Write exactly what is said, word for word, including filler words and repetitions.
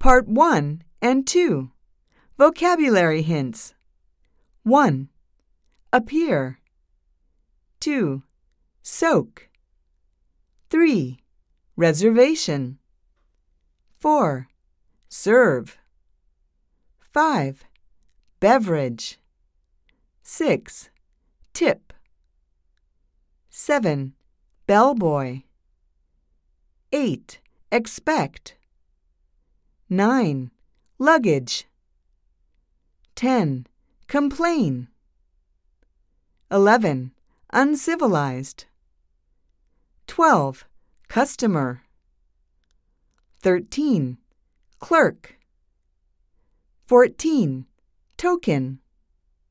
Part one and two. Vocabulary hints. one. Appear. two. Soak. three. Reservation. four. Serve. five. Beverage. six. Tip. seven. Bellboy. eight. Expect. nine. Luggage. ten. Complain. eleven. Uncivilized. twelve. Customer. thirteen. Clerk. fourteen. Token.